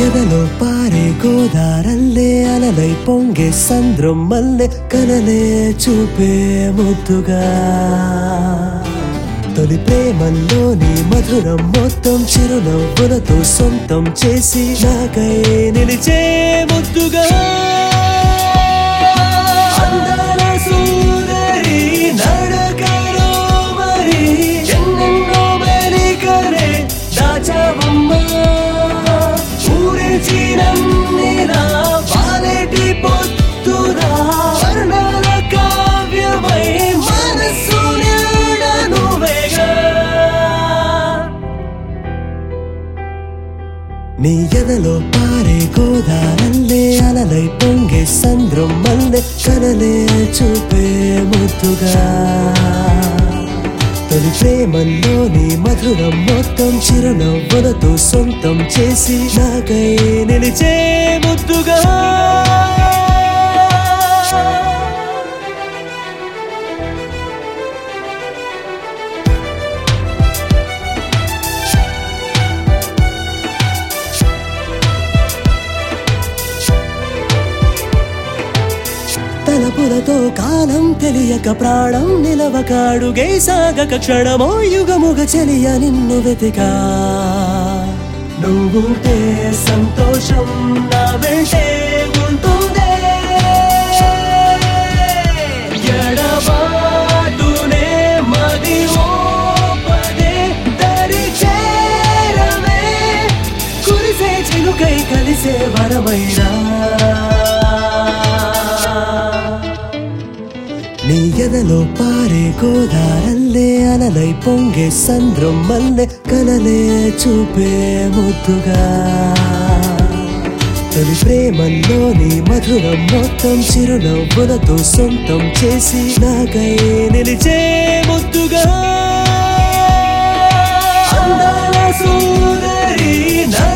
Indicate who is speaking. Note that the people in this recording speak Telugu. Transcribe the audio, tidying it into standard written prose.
Speaker 1: ఎదలో పారే గోదారల్లే అలలై పొంగే సంద్రం మల్లె కలలే చూపే ముద్దుగా తొలి ప్రేమల్లోని మధురం మొత్తం చిరునవ్వులతో సొంతం చేసి నాకై నిలిచే ముద్దుగా అందాల సుందరి నడకలో మరి ఎన్నెన్నో మెలికలే దాచావమ్మా ఊరిచినన్నిలా వాలేటి పొత్తురా వర్ణాల కావ్యమై మనస్సు నిండను వేగా నీ ఎదలో పారే గోదారల్లే అలలై పొంగే సంద్రం మల్లె కలలే చూపే ముద్దుగా తొలి ప్రేమల్లోని మధురం మొత్తం చిరునవ్వులతో సొంతం చేసి నాకై నిలిచే ముద్దుగా తలపులతో కాలం తెలియక ప్రాణం నిలవక అడుగై సాగక క్షణమో యుగముగ చెలియ నిన్ను వెతికా నువ్వుంటే సంతోషం నా వెంటే ఉంటుందే ఎడబాటునే మది ఓపదే దరి చేరవే కురిసే చినుకై కలిసే వరమైనా నీ ఎదలో పారే గోదారల్లే అలలై పొంగే సంద్రం మల్లె కలలే చూపే ముద్దుగా తొలి ప్రేమల్లోని మధురం మొత్తం చిరునవ్వులతో సొంతం చేసి నాకై నిలిచే ముద్దుగా అందాల సుందరి